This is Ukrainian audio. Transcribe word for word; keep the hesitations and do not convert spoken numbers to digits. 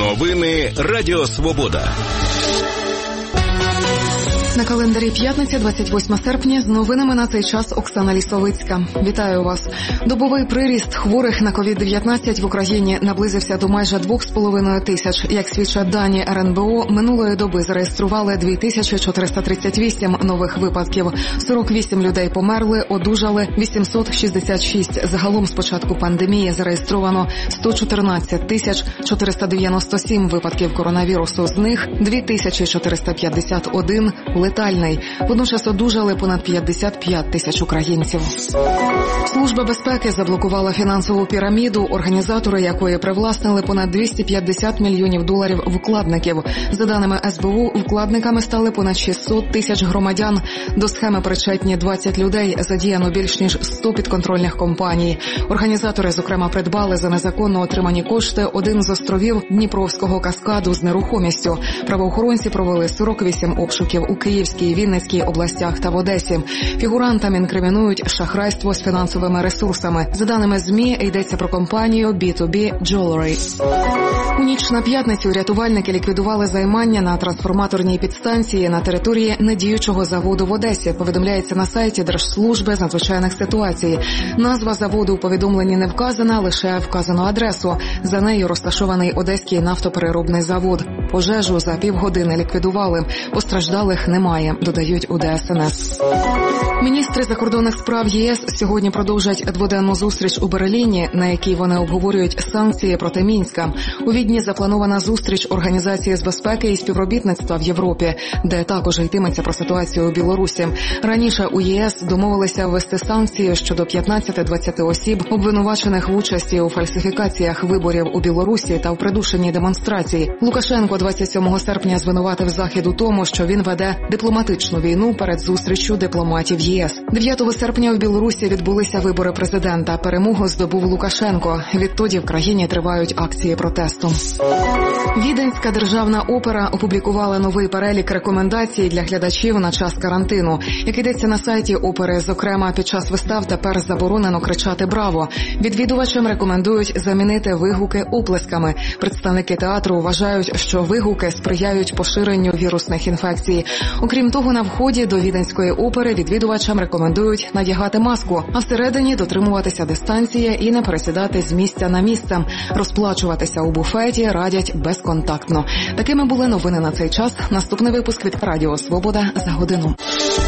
Новини Радіо Свобода. На календарі п'ятниця, двадцять восьме серпня. З новинами на цей час Оксана Лісовицька. Вітаю вас. Добовий приріст хворих на ковід дев'ятнадцять в Україні наблизився до майже двох з половиною тисяч. Як свідчать дані ер ен бе о, минулої доби зареєстрували дві тисячі чотириста тридцять вісім нових випадків. сорок вісім людей померли, одужали вісімсот шістдесят шість. Загалом з початку пандемії зареєстровано сто чотирнадцять тисяч чотириста дев'яносто сім випадків коронавірусу. З них дві тисячі чотириста п'ятдесят один летальний. Водночас одужали понад п'ятдесят п'ять тисяч українців. Служба безпеки заблокувала фінансову піраміду, організатори якої привласнили понад двісті п'ятдесят мільйонів доларів вкладників. За даними ес бе у, вкладниками стали понад шістсот тисяч громадян. До схеми причетні двадцять людей, задіяно більш ніж сто підконтрольних компаній. Організатори, зокрема, придбали за незаконно отримані кошти один з островів Дніпровського каскаду з нерухомістю. Правоохоронці провели сорок вісім обшуків у Київській, Вінницькій областях та в Одесі. Фігурантам інкримінують шахрайство з фінансовими ресурсами. За даними ЗМІ, йдеться про компанію бі ту бі Jewelry. У ніч на п'ятницю рятувальники ліквідували займання на трансформаторній підстанції на території недіючого заводу в Одесі. Повідомляється на сайті Держслужби з надзвичайних ситуацій. Назва заводу у повідомленні не вказана, лише вказано адресу. За нею розташований Одеський нафтопереробний завод. Пожежу за півгодини ліквідували. Постраждалих немає, додають у де ес ен ес. Міністри закордонних справ є ес сьогодні продовжать дводенну зустріч у Берліні, на якій вони обговорюють санкції проти Мінська. У Відні запланована зустріч Організації з безпеки і співробітництва в Європі, де також йтиметься про ситуацію у Білорусі. Раніше у є ес домовилися ввести санкції щодо п'ятнадцяти-двадцяти осіб, обвинувачених в участі у фальсифікаціях виборів у Білорусі та в придушенні демонстрацій. Лукашенко двадцять сьомого серпня звинуватив Захід у тому, що він веде дипломатичну війну перед зустріччю дипломатів є ес. дев'ятого серпня в Білорусі відбулися вибори президента. Перемогу здобув Лукашенко. Відтоді в країні тривають акції протесту. Віденська державна опера опублікувала новий перелік рекомендацій для глядачів на час карантину. Як йдеться на сайті опери, зокрема, під час вистав тепер заборонено кричати «Браво!». Відвідувачам рекомендують замінити вигуки оплесками. Представники театру вважають, що вигуки сприяють поширенню вірусних інфекцій. Окрім того, на вході до Віденської опери відвідувачам рекомендують надягати маску, а всередині дотримуватися дистанції і не пересідати з місця на місце. Розплачуватися у буфеті радять безконтактно. Такими були новини на цей час. Наступний випуск від Радіо Свобода за годину.